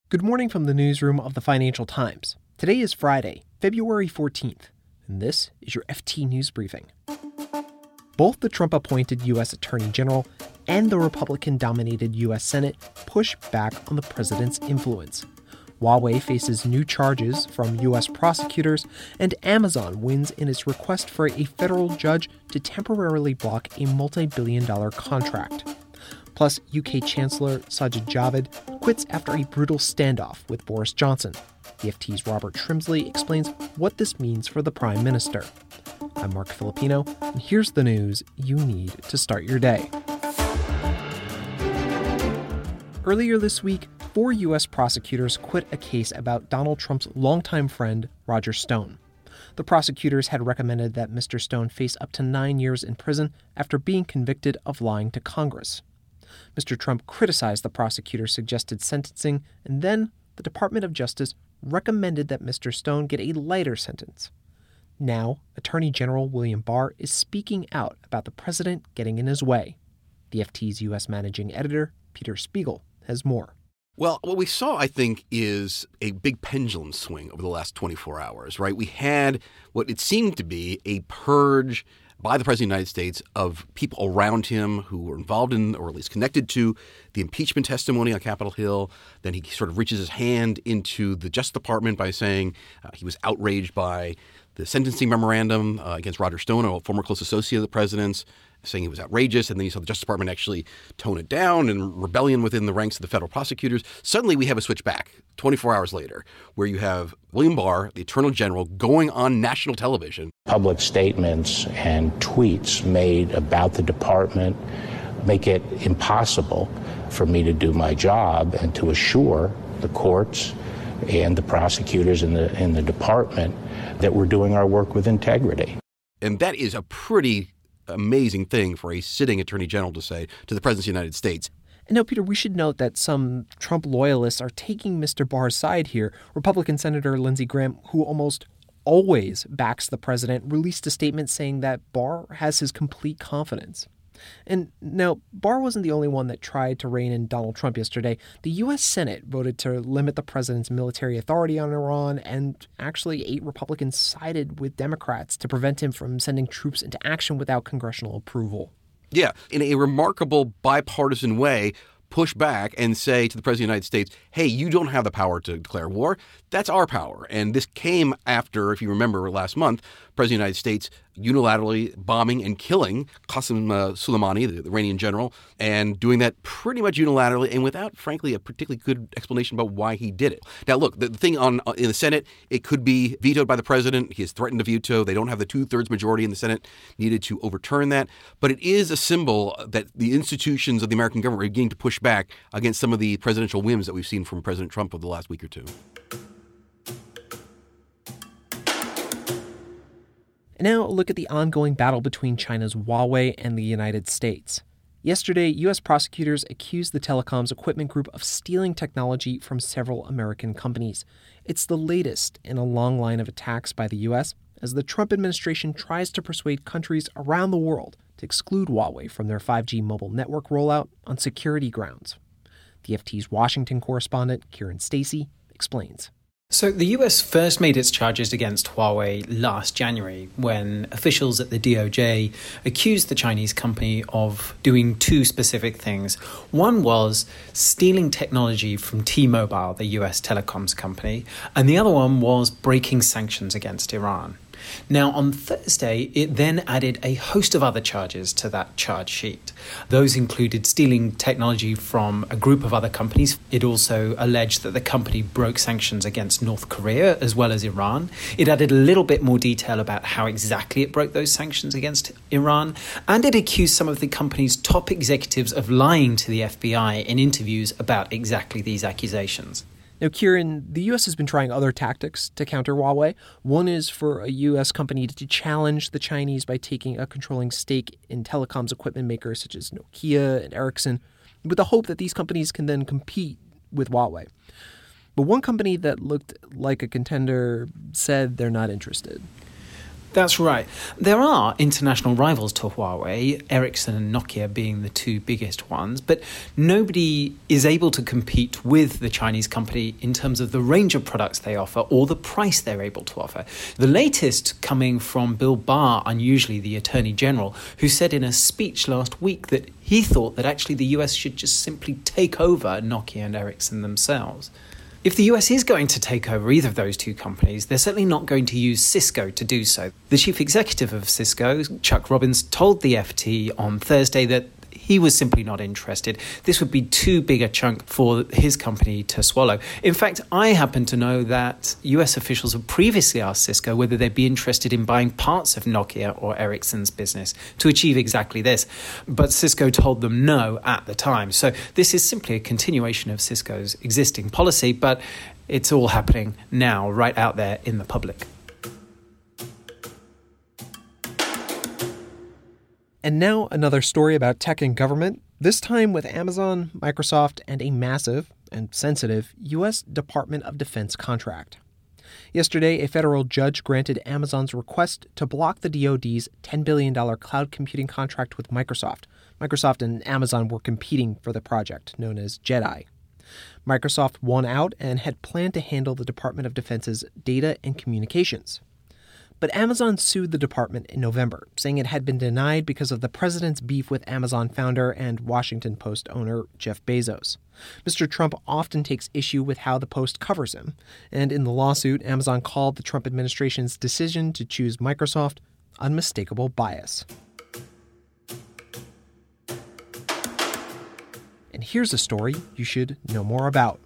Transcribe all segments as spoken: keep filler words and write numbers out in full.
Good morning from the newsroom of the Financial Times. Today is Friday, February fourteenth, and this is your F T News Briefing. Both the Trump-appointed U S Attorney General and the Republican-dominated U S Senate push back on the president's influence. Huawei faces new charges from U S prosecutors, and Amazon wins in its request for a federal judge to temporarily block a multi-billion dollar contract. Plus, U K Chancellor Sajid Javid quits after a brutal standoff with Boris Johnson. The F T's Robert Trimsley explains what this means for the Prime Minister. I'm Mark Filipino, and here's the news you need to start your day. Earlier this week, four U S prosecutors quit a case about Donald Trump's longtime friend, Roger Stone. The prosecutors had recommended that Mister Stone face up to nine years in prison after being convicted of lying to Congress. Mister Trump criticized the prosecutor's suggested sentencing, and then the Department of Justice recommended that Mister Stone get a lighter sentence. Now, Attorney General William Barr is speaking out about the president getting in his way. The F T's U S managing editor, Peter Spiegel, has more. Well, what we saw, I think, is a big pendulum swing over the last twenty-four hours, right? We had what it seemed to be a purge by the President of the United States of people around him who were involved in, or at least connected to, the impeachment testimony on Capitol Hill. Then he sort of reaches his hand into the Justice Department by saying uh, he was outraged by the sentencing memorandum uh, against Roger Stone, a former close associate of the president's, saying it was outrageous. And then you saw the Justice Department actually tone it down, and rebellion within the ranks of the federal prosecutors. Suddenly we have a switch back twenty-four hours later, where you have William Barr, the Attorney General, going on national television. Public statements and tweets made about the department make it impossible for me to do my job and to assure the courts and the prosecutors in the in the department that we're doing our work with integrity. And that is a pretty amazing thing for a sitting attorney general to say to the president of the United States. And now, Peter, we should note that some Trump loyalists are taking Mister Barr's side here. Republican Senator Lindsey Graham, who almost always backs the president, released a statement saying that Barr has his complete confidence. And now, Barr wasn't the only one that tried to rein in Donald Trump yesterday. The U S Senate voted to limit the president's military authority on Iran, and actually eight Republicans sided with Democrats to prevent him from sending troops into action without congressional approval. Yeah, in a remarkable bipartisan way, push back and say to the President of the United States, hey, you don't have the power to declare war. That's our power. And this came after, if you remember last month, President of the United States unilaterally bombing and killing Qasem uh, Soleimani, the, the Iranian general, and doing that pretty much unilaterally and without, frankly, a particularly good explanation about why he did it. Now, look, the, the thing on in the Senate, it could be vetoed by the president. He has threatened to veto. They don't have the two-thirds majority in the Senate needed to overturn that. But it is a symbol that the institutions of the American government are beginning to push back against some of the presidential whims that we've seen from President Trump over the last week or two. And now a look at the ongoing battle between China's Huawei and the United States. Yesterday, U S prosecutors accused the telecoms equipment group of stealing technology from several American companies. It's the latest in a long line of attacks by the U S as the Trump administration tries to persuade countries around the world to exclude Huawei from their five G mobile network rollout on security grounds. The F T's Washington correspondent, Kieran Stacey, explains. So the U S first made its charges against Huawei last January when officials at the D O J accused the Chinese company of doing two specific things. One was stealing technology from T-Mobile, the U S telecoms company, and the other one was breaking sanctions against Iran. Now, on Thursday, it then added a host of other charges to that charge sheet. Those included stealing technology from a group of other companies. It also alleged that the company broke sanctions against North Korea as well as Iran. It added a little bit more detail about how exactly it broke those sanctions against Iran. And it accused some of the company's top executives of lying to the F B I in interviews about exactly these accusations. Now, Kieran, the U S has been trying other tactics to counter Huawei. One is for a U S company to challenge the Chinese by taking a controlling stake in telecoms equipment makers such as Nokia and Ericsson, with the hope that these companies can then compete with Huawei. But one company that looked like a contender said they're not interested. That's right. There are international rivals to Huawei, Ericsson and Nokia being the two biggest ones, but nobody is able to compete with the Chinese company in terms of the range of products they offer or the price they're able to offer. The latest coming from Bill Barr, unusually the Attorney General, who said in a speech last week that he thought that actually the U S should just simply take over Nokia and Ericsson themselves. If the U S is going to take over either of those two companies, they're certainly not going to use Cisco to do so. The chief executive of Cisco, Chuck Robbins, told the F T on Thursday that he was simply not interested. This would be too big a chunk for his company to swallow. In fact, I happen to know that U S officials have previously asked Cisco whether they'd be interested in buying parts of Nokia or Ericsson's business to achieve exactly this. But Cisco told them no at the time. So this is simply a continuation of Cisco's existing policy, but it's all happening now, right out there in the public. And now another story about tech and government, this time with Amazon, Microsoft, and a massive and sensitive U S Department of Defense contract. Yesterday, a federal judge granted Amazon's request to block the D O D's ten billion dollars cloud computing contract with Microsoft. Microsoft and Amazon were competing for the project, known as JEDI. Microsoft won out and had planned to handle the Department of Defense's data and communications. But Amazon sued the department in November, saying it had been denied because of the president's beef with Amazon founder and Washington Post owner Jeff Bezos. Mister Trump often takes issue with how the Post covers him, and in the lawsuit, Amazon called the Trump administration's decision to choose Microsoft unmistakable bias. And here's a story you should know more about.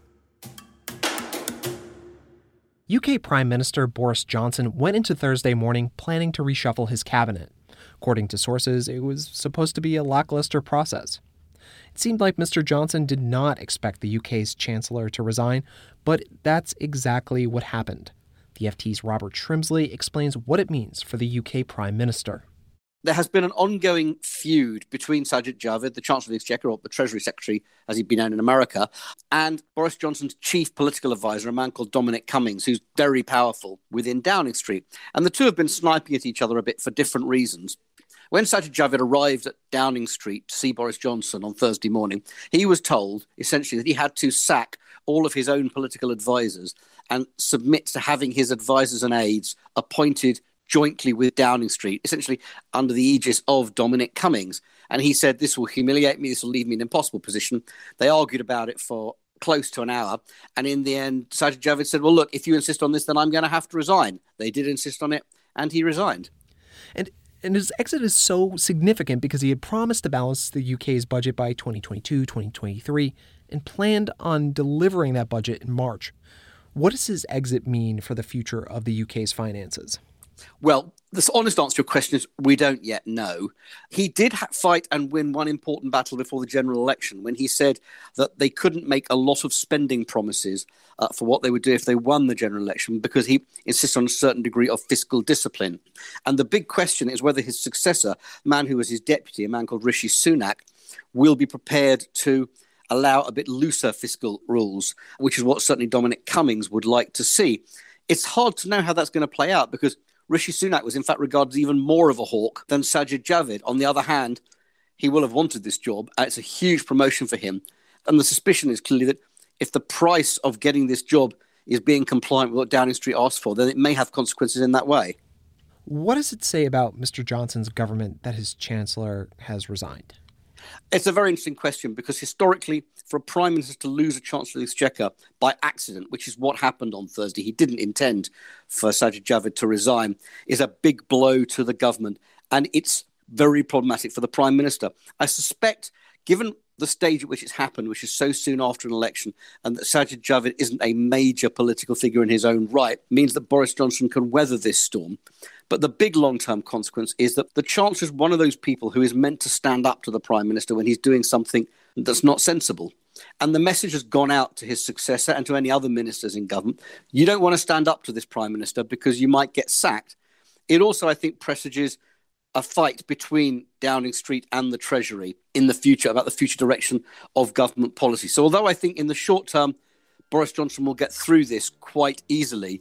U K Prime Minister Boris Johnson went into Thursday morning planning to reshuffle his cabinet. According to sources, it was supposed to be a lackluster process. It seemed like Mister Johnson did not expect the U K's Chancellor to resign, but that's exactly what happened. The F T's Robert Shrimsley explains what it means for the U K Prime Minister. There has been an ongoing feud between Sajid Javid, the Chancellor of the Exchequer, or the Treasury Secretary, as he'd been known in America, and Boris Johnson's chief political advisor, a man called Dominic Cummings, who's very powerful within Downing Street. And the two have been sniping at each other a bit for different reasons. When Sajid Javid arrived at Downing Street to see Boris Johnson on Thursday morning, he was told, essentially, that he had to sack all of his own political advisors and submit to having his advisors and aides appointed jointly with Downing Street, essentially under the aegis of Dominic Cummings. And he said, this will humiliate me, this will leave me in an impossible position. They argued about it for close to an hour. And in the end, Sajid Javid said, well, look, if you insist on this, then I'm going to have to resign. They did insist on it, and he resigned. And and his exit is so significant because he had promised to balance the U K's budget by twenty twenty-two, twenty twenty-three, and planned on delivering that budget in March. What does his exit mean for the future of the U K's finances? Well, the honest answer to your question is we don't yet know. He did ha- fight and win one important battle before the general election when he said that they couldn't make a lot of spending promises uh, for what they would do if they won the general election because he insists on a certain degree of fiscal discipline. And the big question is whether his successor, the man who was his deputy, a man called Rishi Sunak, will be prepared to allow a bit looser fiscal rules, which is what certainly Dominic Cummings would like to see. It's hard to know how that's going to play out because Rishi Sunak was in fact regarded as even more of a hawk than Sajid Javid. On the other hand, he will have wanted this job. It's a huge promotion for him. And the suspicion is clearly that if the price of getting this job is being compliant with what Downing Street asked for, then it may have consequences in that way. What does it say about Mister Johnson's government that his chancellor has resigned? It's a very interesting question because historically, for a prime minister to lose a chancellor of the Exchequer by accident, which is what happened on Thursday, he didn't intend for Sajid Javid to resign, is a big blow to the government. And it's very problematic for the prime minister. I suspect, given the stage at which it's happened, which is so soon after an election, and that Sajid Javid isn't a major political figure in his own right, means that Boris Johnson can weather this storm. But the big long-term consequence is that the Chancellor is one of those people who is meant to stand up to the Prime Minister when he's doing something that's not sensible. And the message has gone out to his successor and to any other ministers in government. You don't want to stand up to this Prime Minister because you might get sacked. It also, I think, presages a fight between Downing Street and the Treasury in the future about the future direction of government policy. So although I think in the short term, Boris Johnson will get through this quite easily,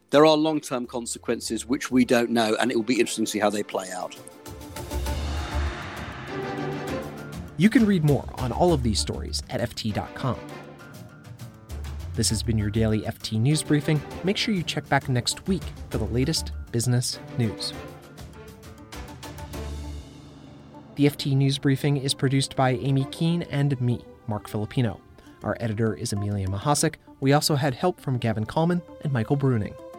there are long-term consequences which we don't know, and it will be interesting to see how they play out. You can read more on all of these stories at F T dot com. This has been your daily F T News Briefing. Make sure you check back next week for the latest business news. The F T News Briefing is produced by Amy Keene and me, Mark Filipino. Our editor is Amelia Mahasik. We also had help from Gavin Kallman and Michael Bruning.